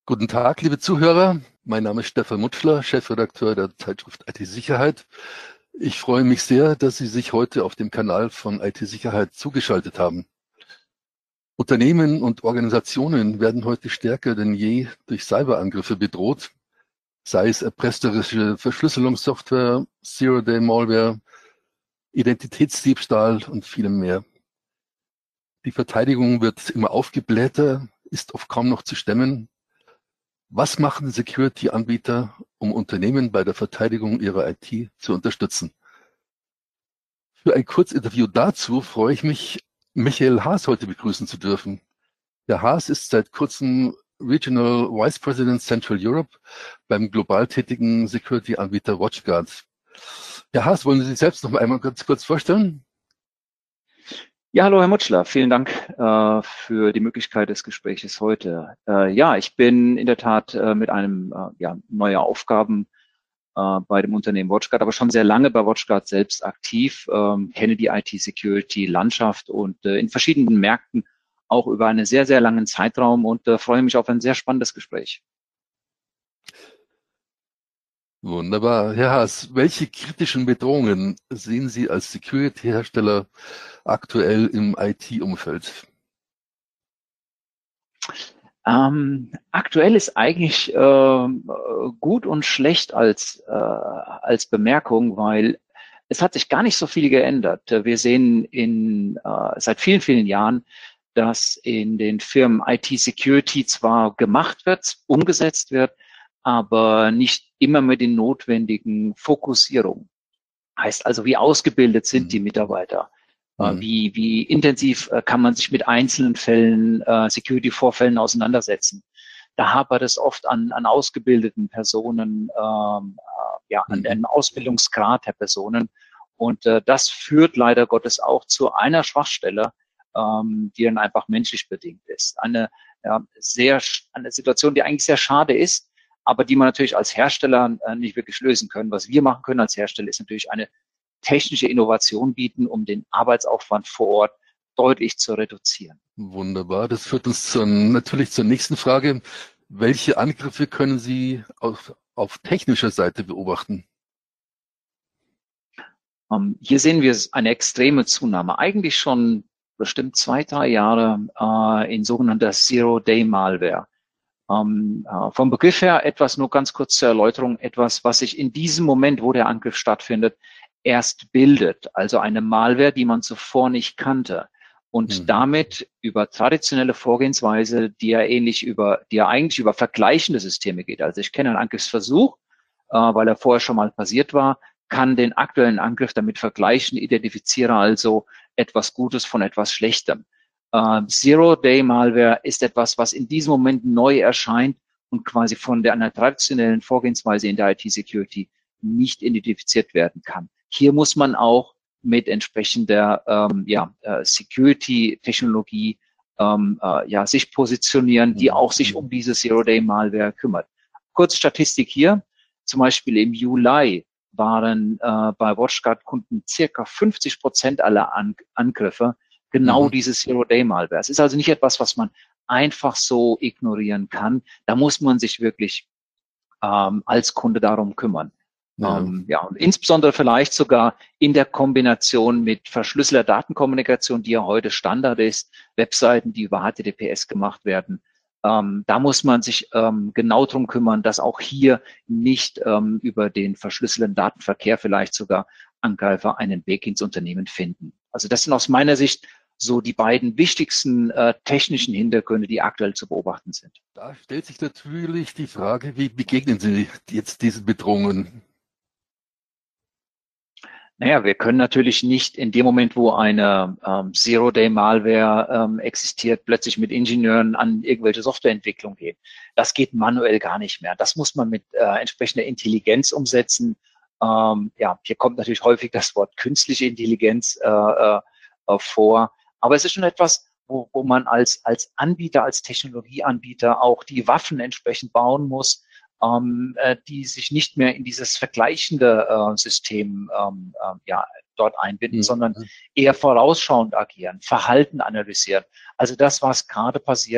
Guten Tag, liebe Zuhörer. Mein Name ist Stefan Mutschler, Chefredakteur der Zeitschrift IT-Sicherheit. Ich freue mich sehr, dass Sie sich heute auf dem Kanal von IT-Sicherheit zugeschaltet haben. Unternehmen und Organisationen werden heute stärker denn je durch Cyberangriffe bedroht, sei es erpresserische Verschlüsselungssoftware, Zero-Day-Malware, Identitätsdiebstahl und vielem mehr. Die Verteidigung wird immer aufgeblähter, ist oft kaum noch zu stemmen. Was machen Security-Anbieter, um Unternehmen bei der Verteidigung ihrer IT zu unterstützen? Für ein Kurzinterview dazu freue ich mich, Michael Haas heute begrüßen zu dürfen. Herr Haas ist seit kurzem Regional Vice President Central Europe beim global tätigen Security-Anbieter WatchGuard. Herr Haas, wollen Sie sich selbst noch einmal ganz kurz vorstellen? Ja, hallo Herr Mutschler, vielen Dank für die Möglichkeit des Gespräches heute. Ja, ich bin in der Tat mit einem neue Aufgaben bei dem Unternehmen WatchGuard, aber schon sehr lange bei WatchGuard selbst aktiv, kenne die IT-Security-Landschaft und in verschiedenen Märkten auch über einen sehr, sehr langen Zeitraum und freue mich auf ein sehr spannendes Gespräch. Wunderbar. Herr Haas, welche kritischen Bedrohungen sehen Sie als Security-Hersteller aktuell im IT-Umfeld? Aktuell ist eigentlich gut und schlecht als Bemerkung, weil es hat sich gar nicht so viel geändert. Wir sehen seit vielen, vielen Jahren, dass in den Firmen IT-Security zwar gemacht wird, umgesetzt wird, aber nicht immer mit den notwendigen Fokussierungen. Heißt also, wie ausgebildet sind die Mitarbeiter? Wie intensiv kann man sich mit einzelnen Fällen, Security-Vorfällen auseinandersetzen? Da hapert es oft an ausgebildeten Personen, an einem Ausbildungsgrad der Personen. Und das führt leider Gottes auch zu einer Schwachstelle, die dann einfach menschlich bedingt ist. Eine Situation, die eigentlich sehr schade ist, aber die man natürlich als Hersteller nicht wirklich lösen können. Was wir machen können als Hersteller, ist natürlich eine technische Innovation bieten, um den Arbeitsaufwand vor Ort deutlich zu reduzieren. Wunderbar. Das führt uns natürlich zur nächsten Frage. Welche Angriffe können Sie auf technischer Seite beobachten? Hier sehen wir eine extreme Zunahme, eigentlich schon bestimmt 2-3 Jahre in sogenannter Zero-Day-Malware. Vom Begriff her etwas, nur ganz kurz zur Erläuterung, etwas, was sich in diesem Moment, wo der Angriff stattfindet, erst bildet. Also eine Malware, die man zuvor nicht kannte. Und damit über traditionelle Vorgehensweise, die ja eigentlich über vergleichende Systeme geht. Also ich kenne einen Angriffsversuch, weil er vorher schon mal passiert war, kann den aktuellen Angriff damit vergleichen, identifiziere also etwas Gutes von etwas Schlechtem. Zero-Day-Malware ist etwas, was in diesem Moment neu erscheint und quasi von einer traditionellen Vorgehensweise in der IT-Security nicht identifiziert werden kann. Hier muss man auch mit entsprechender Security-Technologie sich positionieren, die auch sich um diese Zero-Day-Malware kümmert. Kurze Statistik hier. Zum Beispiel im Juli waren bei WatchGuard-Kunden circa 50% aller Angriffe genau diese Zero-Day-Malware. Es ist also nicht etwas, was man einfach so ignorieren kann. Da muss man sich wirklich als Kunde darum kümmern. Und insbesondere vielleicht sogar in der Kombination mit verschlüsselter Datenkommunikation, die ja heute Standard ist, Webseiten, die über HTTPS gemacht werden. Da muss man sich genau drum kümmern, dass auch hier nicht über den verschlüsselten Datenverkehr vielleicht sogar Angreifer einen Weg ins Unternehmen finden. Also das sind aus meiner Sicht so die beiden wichtigsten technischen Hintergründe, die aktuell zu beobachten sind. Da stellt sich natürlich die Frage, wie begegnen Sie jetzt diesen Bedrohungen? Naja, wir können natürlich nicht in dem Moment, wo eine Zero-Day-Malware existiert, plötzlich mit Ingenieuren an irgendwelche Softwareentwicklung gehen. Das geht manuell gar nicht mehr. Das muss man mit entsprechender Intelligenz umsetzen. Hier kommt natürlich häufig das Wort künstliche Intelligenz vor. Aber es ist schon etwas, wo man als Anbieter, als Technologieanbieter auch die Waffen entsprechend bauen muss, die sich nicht mehr in dieses vergleichende System dort einbinden, sondern eher vorausschauend agieren, Verhalten analysieren. Also das, was gerade passiert,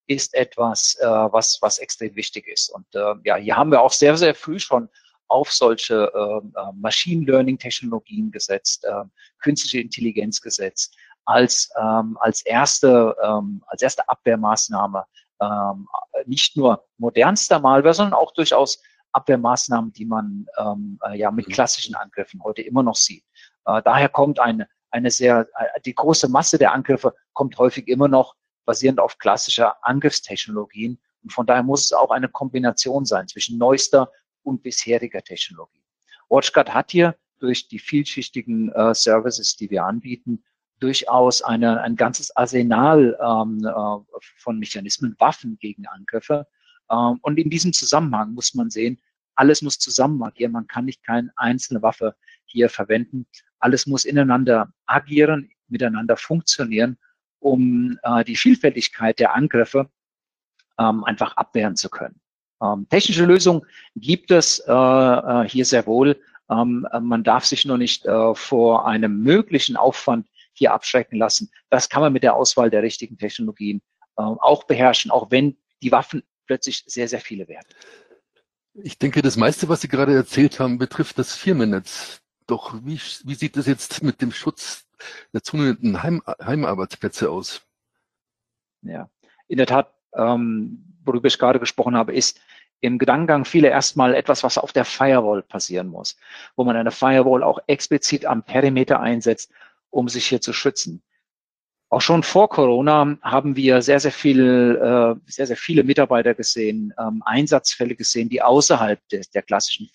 ist etwas, was extrem wichtig ist. Und ja, hier haben wir auch sehr, sehr früh schon auf solche Machine Learning Technologien gesetzt, künstliche Intelligenz gesetzt, als erste Abwehrmaßnahme, nicht nur modernster Malware, sondern auch durchaus Abwehrmaßnahmen, die man ja mit klassischen Angriffen heute immer noch sieht. Daher kommt die große Masse der Angriffe kommt häufig immer noch basierend auf klassischer Angriffstechnologien. Und von daher muss es auch eine Kombination sein zwischen neuester und bisheriger Technologie. WatchGuard hat hier durch die vielschichtigen Services, die wir anbieten, durchaus ein ganzes Arsenal von Mechanismen, Waffen gegen Angriffe. Und in diesem Zusammenhang muss man sehen, alles muss zusammen agieren. Man kann nicht keine einzelne Waffe hier verwenden. Alles muss ineinander agieren, miteinander funktionieren, um die Vielfältigkeit der Angriffe einfach abwehren zu können. Technische Lösungen gibt es hier sehr wohl. Man darf sich nur nicht vor einem möglichen Aufwand hier abschrecken lassen. Das kann man mit der Auswahl der richtigen Technologien auch beherrschen, auch wenn die Waffen plötzlich sehr, sehr viele werden. Ich denke, das meiste, was Sie gerade erzählt haben, betrifft das Firmennetz. Doch wie sieht es jetzt mit dem Schutz der zunehmenden Heimarbeitsplätze aus? Ja, in der Tat, worüber ich gerade gesprochen habe, ist im Gedankengang viele erstmal etwas, was auf der Firewall passieren muss, wo man eine Firewall auch explizit am Perimeter einsetzt, um sich hier zu schützen. Auch schon vor Corona haben wir sehr, sehr viele Mitarbeiter gesehen, Einsatzfälle gesehen, die außerhalb der klassischen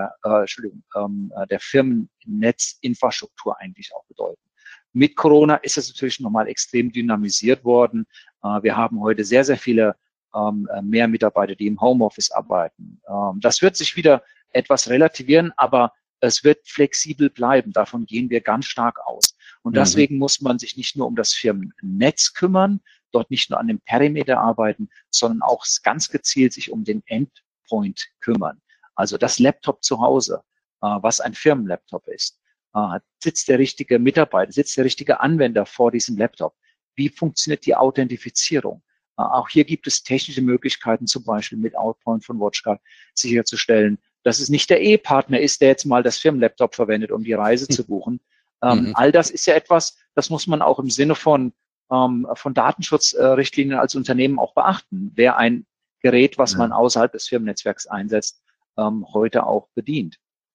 der Firmennetzinfrastruktur eigentlich auch bedeuten. Mit Corona ist es natürlich nochmal extrem dynamisiert worden. Wir haben heute sehr, sehr viele mehr Mitarbeiter, die im Homeoffice arbeiten. Das wird sich wieder etwas relativieren, aber es wird flexibel bleiben. Davon gehen wir ganz stark aus. Und deswegen muss man sich nicht nur um das Firmennetz kümmern, dort nicht nur an dem Perimeter arbeiten, sondern auch ganz gezielt sich um den Endpoint kümmern. Also das Laptop zu Hause, was ein Firmenlaptop ist. Sitzt der richtige Mitarbeiter, sitzt der richtige Anwender vor diesem Laptop? Wie funktioniert die Authentifizierung? Auch hier gibt es technische Möglichkeiten, zum Beispiel mit Outpoint von WatchGuard sicherzustellen, dass es nicht der Ehepartner ist, der jetzt mal das Firmenlaptop verwendet, um die Reise zu buchen. All das ist ja etwas, das muss man auch im Sinne von Datenschutzrichtlinien als Unternehmen auch beachten. Wer ein Gerät, was man außerhalb des Firmennetzwerks einsetzt, heute auch bedient.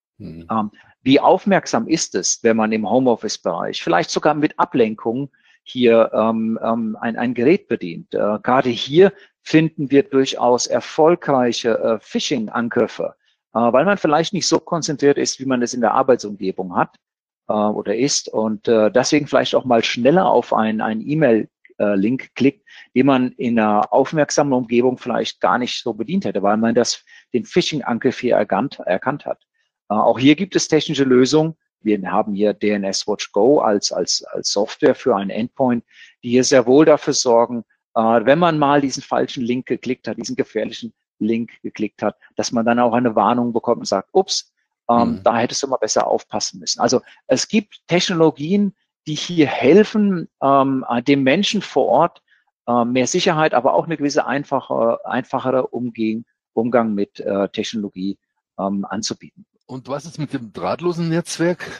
Wie aufmerksam ist es, wenn man im Homeoffice-Bereich, vielleicht sogar mit Ablenkung, hier ein Gerät bedient? Gerade hier finden wir durchaus erfolgreiche Phishing-Angriffe, weil man vielleicht nicht so konzentriert ist, wie man es in der Arbeitsumgebung hat oder ist und deswegen vielleicht auch mal schneller auf einen E-Mail-Link klickt, den man in einer aufmerksamen Umgebung vielleicht gar nicht so bedient hätte, weil man den Phishing-Angriff hier erkannt hat. Auch hier gibt es technische Lösungen. Wir haben hier DNS Watch Go als Software für einen Endpoint, die hier sehr wohl dafür sorgen, wenn man mal diesen falschen Link geklickt hat, diesen gefährlichen Link geklickt hat, dass man dann auch eine Warnung bekommt und sagt, ups, da hättest du mal besser aufpassen müssen. Also es gibt Technologien, die hier helfen, dem Menschen vor Ort mehr Sicherheit, aber auch eine gewisse einfachere Umgang mit Technologie anzubieten. Und was ist mit dem drahtlosen Netzwerk?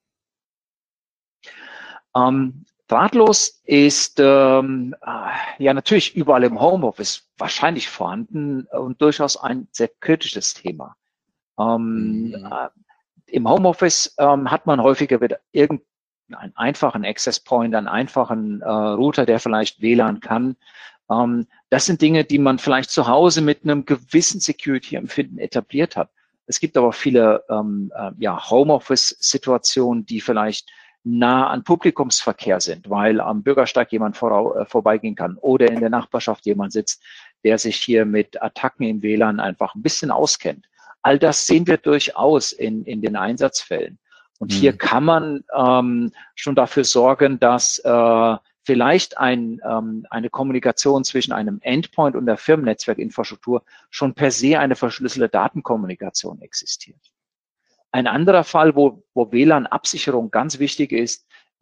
Drahtlos ist ja natürlich überall im Homeoffice wahrscheinlich vorhanden und durchaus ein sehr kritisches Thema. Im Homeoffice hat man häufiger wieder irgendeinen einfachen Access Point, einen einfachen Router, der vielleicht WLAN kann. Das sind Dinge, die man vielleicht zu Hause mit einem gewissen Security-Empfinden etabliert hat. Es gibt aber viele Homeoffice-Situationen, die vielleicht nah an Publikumsverkehr sind, weil am Bürgersteig jemand vorbeigehen kann oder in der Nachbarschaft jemand sitzt, der sich hier mit Attacken im WLAN einfach ein bisschen auskennt. All das sehen wir durchaus in den Einsatzfällen. Und hier kann man schon dafür sorgen, dass vielleicht eine Kommunikation zwischen einem Endpoint und der Firmennetzwerkinfrastruktur schon per se eine verschlüsselte Datenkommunikation existiert. Ein anderer Fall, wo WLAN-Absicherung ganz wichtig ist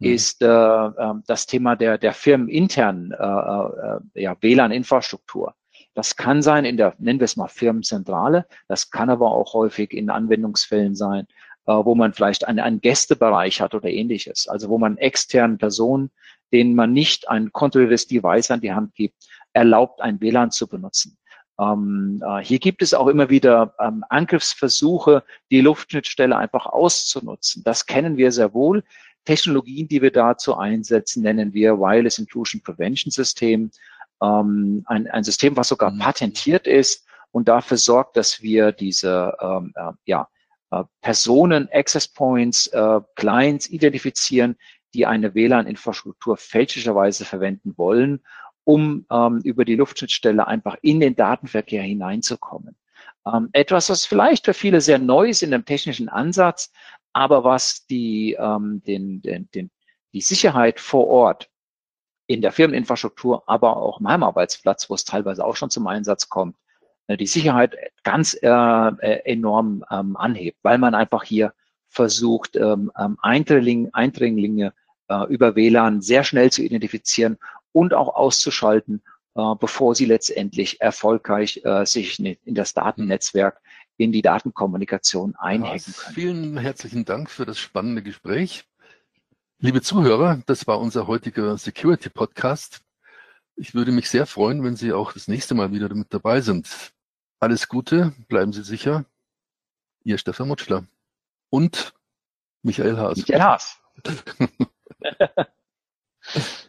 ist das Thema der firmeninternen WLAN-Infrastruktur. Das kann sein in der, nennen wir es mal Firmenzentrale, das kann aber auch häufig in Anwendungsfällen sein, wo man vielleicht einen Gästebereich hat oder ähnliches. Also wo man externen Personen, denen man nicht ein kontrolliertes Device an die Hand gibt, erlaubt, ein WLAN zu benutzen. Hier gibt es auch immer wieder Angriffsversuche, die Luftschnittstelle einfach auszunutzen. Das kennen wir sehr wohl. Technologien, die wir dazu einsetzen, nennen wir Wireless Intrusion Prevention System. Ein System, was sogar patentiert ist und dafür sorgt, dass wir diese Personen, Access Points, Clients identifizieren, die eine WLAN-Infrastruktur fälschlicherweise verwenden wollen, um über die Luftschnittstelle einfach in den Datenverkehr hineinzukommen. Etwas, was vielleicht für viele sehr neu ist in dem technischen Ansatz, aber was die Sicherheit vor Ort in der Firmeninfrastruktur, aber auch im Heimarbeitsplatz, wo es teilweise auch schon zum Einsatz kommt, die Sicherheit ganz enorm anhebt, weil man einfach hier versucht, Eindringlinge über WLAN sehr schnell zu identifizieren und auch auszuschalten, bevor sie letztendlich erfolgreich sich in das Datennetzwerk, in die Datenkommunikation einhacken können. Vielen herzlichen Dank für das spannende Gespräch. Liebe Zuhörer, das war unser heutiger Security Podcast. Ich würde mich sehr freuen, wenn Sie auch das nächste Mal wieder mit dabei sind. Alles Gute, bleiben Sie sicher. Ihr Stefan Mutschler und Michael Haas. Michael Haas.